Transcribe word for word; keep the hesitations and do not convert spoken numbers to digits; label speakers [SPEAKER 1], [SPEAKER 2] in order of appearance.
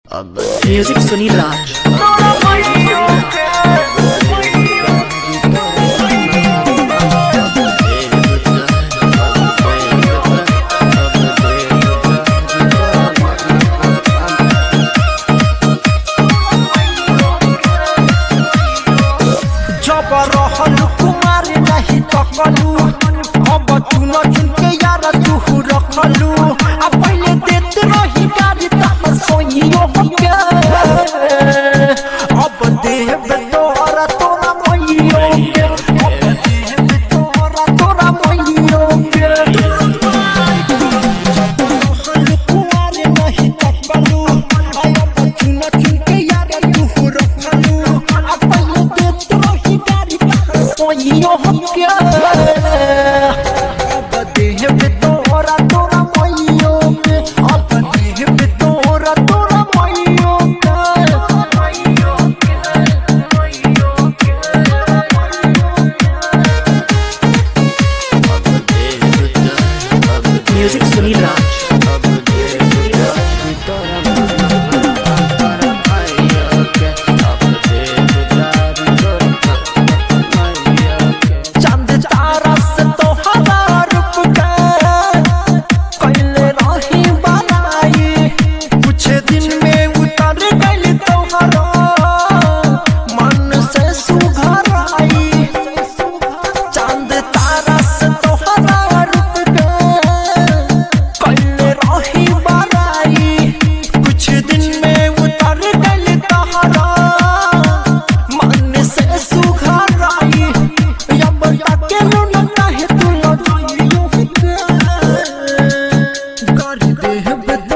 [SPEAKER 1] Music Sunil राज।
[SPEAKER 2] जब रहल कुमार नहीं तकलू अब चुन चुन के यार तू रखलू आ पहले देते रही गाड़ी तब सोइयो के अब देव तोरा तोरा मैयो के अब देव तोरा तोरा मैयो के रहल कुमार नहीं तकलू अब चुन चुन के यार तू रखलू आ पहले देते रही गाड़ी तब सोइयो के अब देव तोरा तोरा मैयो के अब देव तोरा तोरा मैयो
[SPEAKER 1] म्यूजिक सुनील राज।
[SPEAKER 2] चांद तारा से तोहरा रूप के कैले रही बनाई कुछ दिन में उतर गई तोहरा मन से सुघर आई चांद तारा से तोहरा रूप के कैले रही बनाई कुछ दिन में उतर गई तोहरा मन से सुघर आई अब तक लो ना है तू लो जाइयो कर देह